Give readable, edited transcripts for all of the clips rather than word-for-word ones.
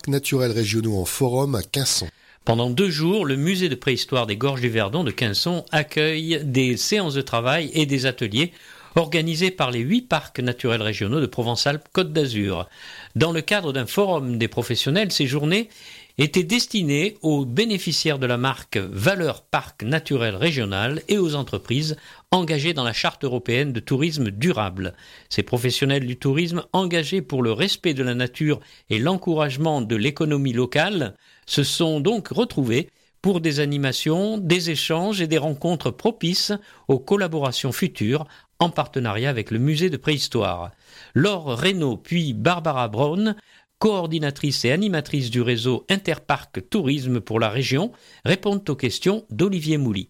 naturels régionaux en forum à Quinçon. Pendant 2 jours, le musée de préhistoire des Gorges du Verdon de Quinçon accueille des séances de travail et des ateliers organisés par les 8 parcs naturels régionaux de Provence-Alpes-Côte d'Azur. Dans le cadre d'un forum des professionnels, ces journées étaient destinées aux bénéficiaires de la marque Valeur Parc Naturel Régional et aux entreprises engagées dans la Charte européenne de tourisme durable. Ces professionnels du tourisme engagés pour le respect de la nature et l'encouragement de l'économie locale se sont donc retrouvés pour des animations, des échanges et des rencontres propices aux collaborations futures en partenariat avec le musée de préhistoire. Laure Reynaud puis Barbara Braun, coordinatrice et animatrice du réseau Interparc Tourisme pour la région, répondent aux questions d'Olivier Mouly.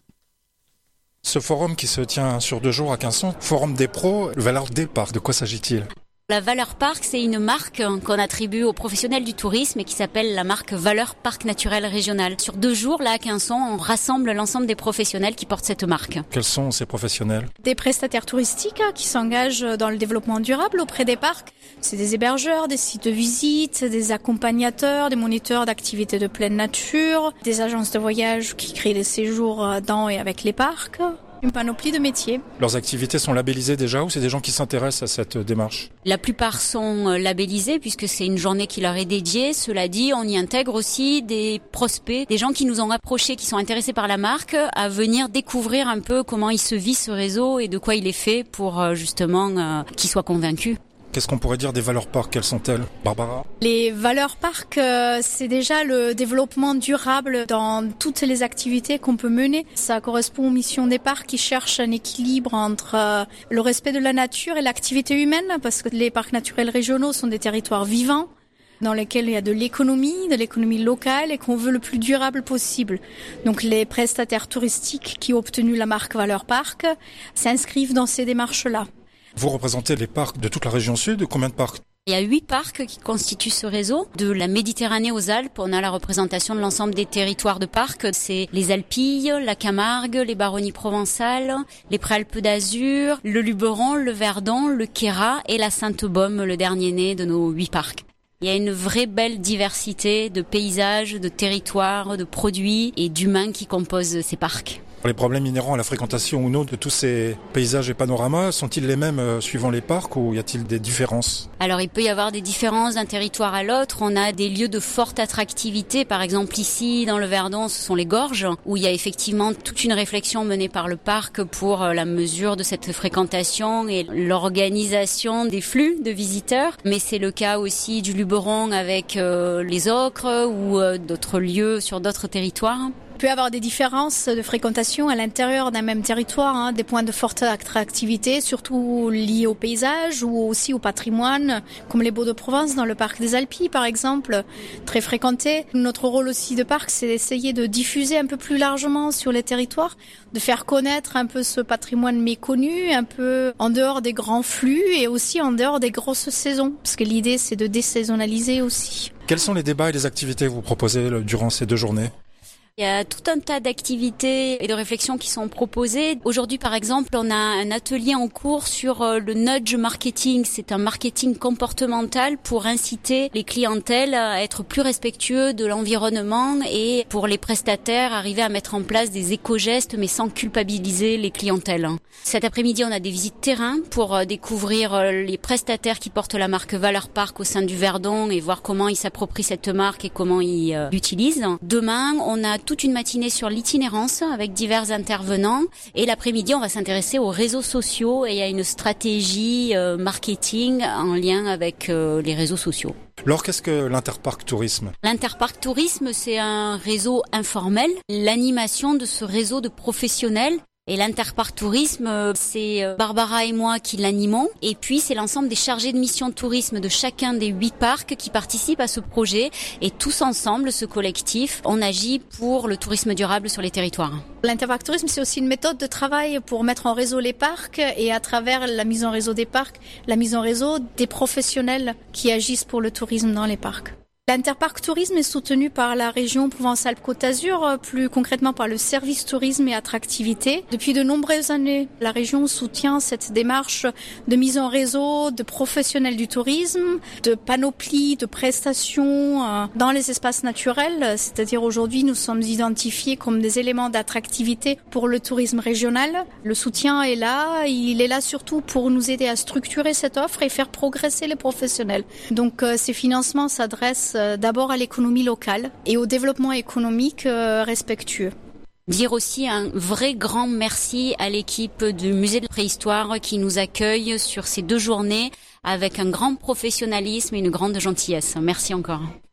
Ce forum qui se tient sur 2 jours à Quinçon, forum des pros, valeur des parcs, de quoi s'agit-il ? La Valeur Parc, c'est une marque qu'on attribue aux professionnels du tourisme et qui s'appelle la marque Valeur Parc Naturel Régional. Sur 2 jours, là à Quinçon, on rassemble l'ensemble des professionnels qui portent cette marque. Quels sont ces professionnels ? Des prestataires touristiques qui s'engagent dans le développement durable auprès des parcs. C'est des hébergeurs, des sites de visite, des accompagnateurs, des moniteurs d'activités de pleine nature, des agences de voyage qui créent des séjours dans et avec les parcs. Une panoplie de métiers. Leurs activités sont labellisées déjà ou c'est des gens qui s'intéressent à cette démarche ? La plupart sont labellisés puisque c'est une journée qui leur est dédiée. Cela dit, on y intègre aussi des prospects, des gens qui nous ont approchés, qui sont intéressés par la marque, à venir découvrir un peu comment il se vit ce réseau et de quoi il est fait pour justement qu'ils soient convaincus. Qu'est-ce qu'on pourrait dire des valeurs parcs ? Quelles sont-elles ? Barbara ? Les valeurs parcs, c'est déjà le développement durable dans toutes les activités qu'on peut mener. Ça correspond aux missions des parcs qui cherchent un équilibre entre le respect de la nature et l'activité humaine, parce que les parcs naturels régionaux sont des territoires vivants dans lesquels il y a de l'économie locale et qu'on veut le plus durable possible. Donc les prestataires touristiques qui ont obtenu la marque Valeurs Parc s'inscrivent dans ces démarches-là. Vous représentez les parcs de toute la région sud. Combien de parcs ? Il y a 8 parcs qui constituent ce réseau. De la Méditerranée aux Alpes, on a la représentation de l'ensemble des territoires de parcs. C'est les Alpilles, la Camargue, les Baronnies provençales, les Préalpes d'Azur, le Luberon, le Verdon, le Queyras et la Sainte-Baume, le dernier né de nos 8 parcs. Il y a une vraie belle diversité de paysages, de territoires, de produits et d'humains qui composent ces parcs. Les problèmes inhérents à la fréquentation ou non de tous ces paysages et panoramas sont-ils les mêmes suivant les parcs ou y a-t-il des différences ? Alors il peut y avoir des différences d'un territoire à l'autre. On a des lieux de forte attractivité. Par exemple ici dans le Verdon, ce sont les gorges où il y a effectivement toute une réflexion menée par le parc pour la mesure de cette fréquentation et l'organisation des flux de visiteurs. Mais c'est le cas aussi du Luberon avec les Ocres ou d'autres lieux sur d'autres territoires. Il peut y avoir des différences de fréquentation à l'intérieur d'un même territoire, des points de forte attractivité, surtout liés au paysage ou aussi au patrimoine, comme les Baux-de-Provence dans le parc des Alpilles par exemple, très fréquenté. Notre rôle aussi de parc, c'est d'essayer de diffuser un peu plus largement sur les territoires, de faire connaître un peu ce patrimoine méconnu, un peu en dehors des grands flux et aussi en dehors des grosses saisons, parce que l'idée c'est de désaisonnaliser aussi. Quels sont les débats et les activités que vous proposez durant ces 2 journées ? Il y a tout un tas d'activités et de réflexions qui sont proposées. Aujourd'hui, par exemple, on a un atelier en cours sur le nudge marketing. C'est un marketing comportemental pour inciter les clientèles à être plus respectueux de l'environnement et pour les prestataires arriver à mettre en place des éco-gestes mais sans culpabiliser les clientèles. Cet après-midi, on a des visites terrain pour découvrir les prestataires qui portent la marque Valeur Parc au sein du Verdon et voir comment ils s'approprient cette marque et comment ils l'utilisent. Demain, on a toute une matinée sur l'itinérance avec divers intervenants et l'après-midi on va s'intéresser aux réseaux sociaux et il y a une stratégie marketing en lien avec les réseaux sociaux. Alors qu'est-ce que l'Interparc Tourisme ? L'Interparc Tourisme, c'est un réseau informel. L'animation de ce réseau de professionnels. Et l'Interparc Tourisme, c'est Barbara et moi qui l'animons. Et puis, c'est l'ensemble des chargés de mission tourisme de chacun des 8 parcs qui participent à ce projet. Et tous ensemble, ce collectif, on agit pour le tourisme durable sur les territoires. L'Interparc Tourisme, c'est aussi une méthode de travail pour mettre en réseau les parcs et à travers la mise en réseau des parcs, la mise en réseau des professionnels qui agissent pour le tourisme dans les parcs. L'Interpark Tourisme est soutenu par la région Provence-Alpes-Côte d'Azur, plus concrètement par le service tourisme et attractivité. Depuis de nombreuses années, la région soutient cette démarche de mise en réseau de professionnels du tourisme, de panoplie de prestations dans les espaces naturels. C'est-à-dire aujourd'hui, nous sommes identifiés comme des éléments d'attractivité pour le tourisme régional. Le soutien est là, il est là surtout pour nous aider à structurer cette offre et faire progresser les professionnels. Donc ces financements s'adressent d'abord à l'économie locale et au développement économique respectueux. Dire aussi un vrai grand merci à l'équipe du musée de préhistoire qui nous accueille sur ces 2 journées avec un grand professionnalisme et une grande gentillesse. Merci encore.